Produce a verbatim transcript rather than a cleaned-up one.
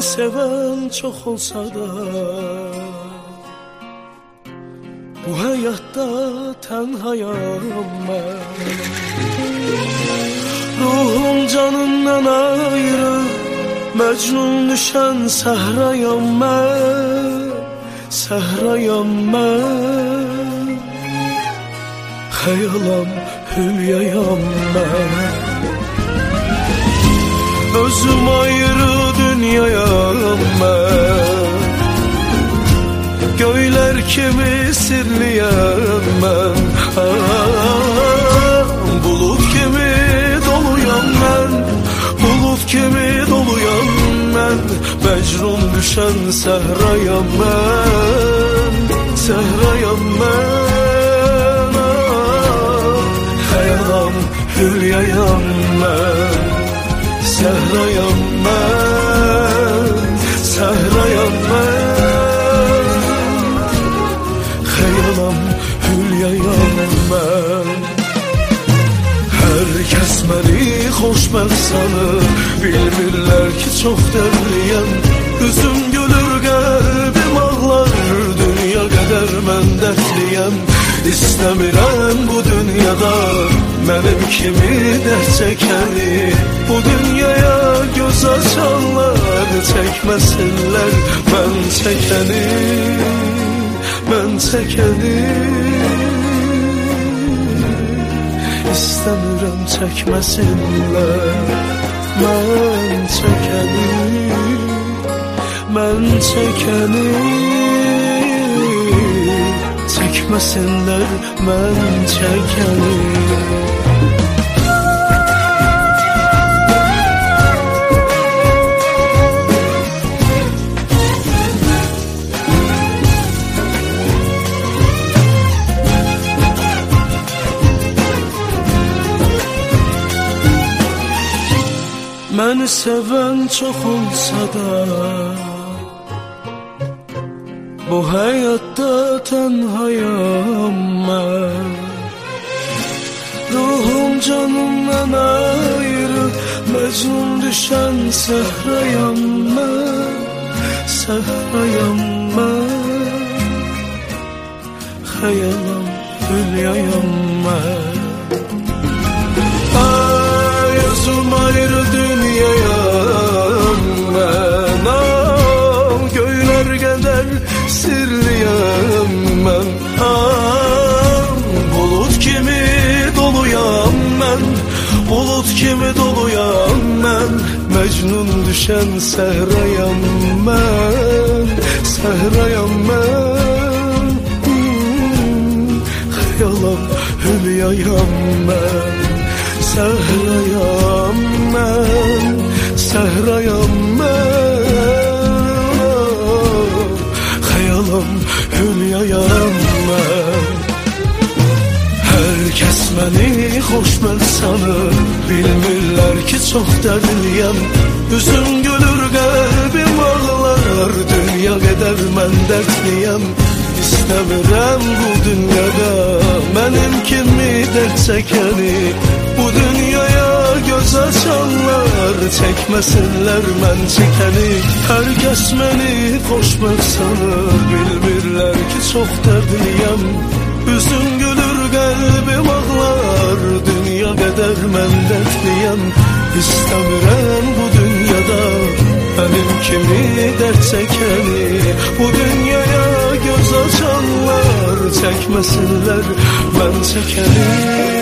Məni sevən çox olsa da, bu həyatda tənhayam mən. Ruhum canımdan ayrı, məcnun düşən səhrayam mən, səhrayam mən. Xəyalam, hülyayam mən. Özüm ayrı dünyayam mən. Göylər kimi sirliyəm mən. Ah, bulut kimi doluyam mən. Bulut kimi doluyam mən. Məcnun düşən səhrayam mən, səhrayam mən. Ah, xəyalam, hülyayam mən. Səhrayam mən, səhrayam mən. Xəyalam, hülyayam mən. Hər kəs məni xoşbəxt sanır, bilmirlər ki çox dərdliyəm. Üzüm gülür, qəlbim ağlar, dünya qədər mən dərdliyəm. İstəmirəm bu dünyada mənim kimi dərd çəkəni. Bu dünyaya göz açanlar çəkməsinlər mən çəkəni, mən çəkəni. İstəmirəm çəkməsinlər mən çəkəni, mən çəkəni. Çəkməsinlər mən çəkəni. Məni sevən çox olsa da, bu həyatda tənhayam mən. Ruhum canımdan ayrı, məcnun düşən səhrayam mən, səhrayam mən. Xəyalam, hülyayam mən. Ay, özüm ayrı dünyayam mən. Ay, göylər qədər sirliyəm mən. Ah, bulut kimi doluyam mən. Bulut kimi doluyam mən. Məcnun düşən səhrayam mən, səhrayam mən. hmm, Xəyalam, hülyayam mən. Səhrayam mən, səhrayam mən. Xəyalam, hülyayam mən. Hər kəs məni xoşbəxt sanır, bilmirlər ki çox dərdliyəm. Üzüm gülür, qəlbim ağlar, dünya qədər mən dərdliyəm. İstəmirəm bu dünyada mənim kimi dərd çəkəni. Bu dünyaya göz açanlar çəkməsinlər mən çəkəni. Hər kəs məni xoşbəxt sanır, bilmirlər ki çox dərdliyəm. Üzüm gülür, qəlbim ağlar, dünya qədər mən dərdliyəm. İstəmirəm bu dünyada mənim kimi dərd çəkəni. Bu dünyaya göz açanlar çəkməsinlər mən çəkəni.